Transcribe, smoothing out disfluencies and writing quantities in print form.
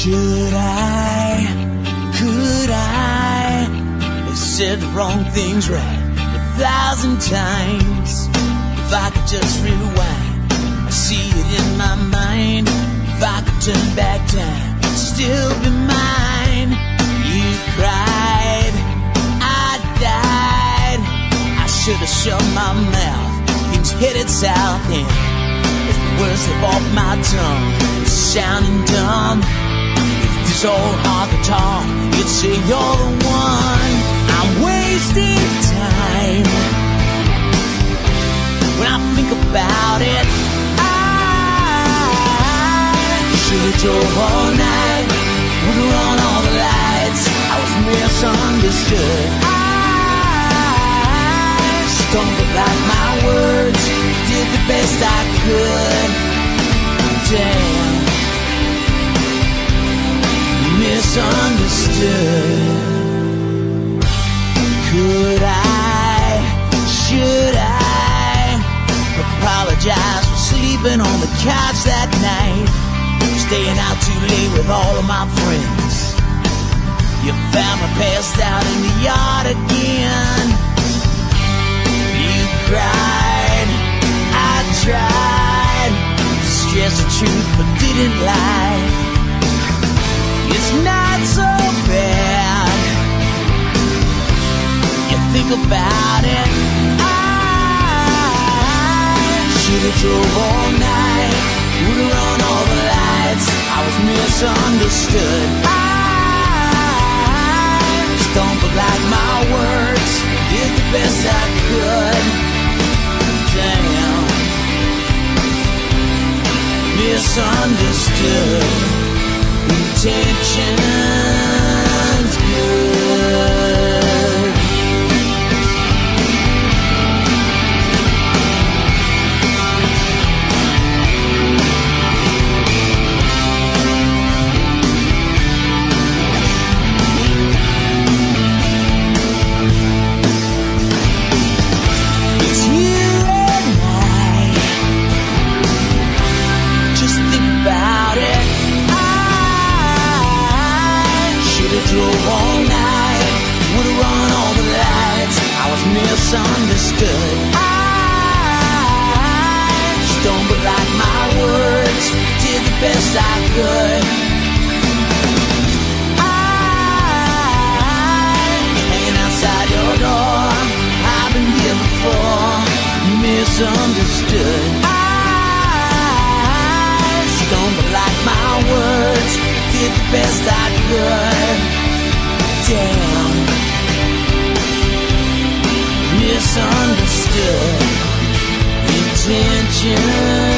Should I, could I have said the wrong things right 1,000 times? If I could just rewind, I see it in my mind. If I could turn back time, it'd still be mine. You cried, I died. I should have shut my mouth. Things headed south and if the words slip off my tongue, sounding dumb. If this old heart could talk, you'd say you're the one. I'm wasting time. When I think about it, I should've drove all night, would've run all the lights. I was misunderstood. I stumbled like my words, did the best I could. Damn, misunderstood. Could I, should I apologize for sleeping on the couch that night, staying out too late with all of my friends? You found me passed out in the yard again. You cried, I tried to stress the truth but didn't lie. It's not so bad. You think about it, I should've drove all night, would've run all the lights. I was misunderstood. I stumbled like my words, did the best I could. Damn, misunderstood. Intentions good. It's you and I. Just think about it. Drove all night, would've run all the lights. I was misunderstood. I stumbled like my words, did the best I could. I hanging outside your door, I've been here before. Misunderstood. I stumbled like my words, did the best I could. Damn, misunderstood. Intention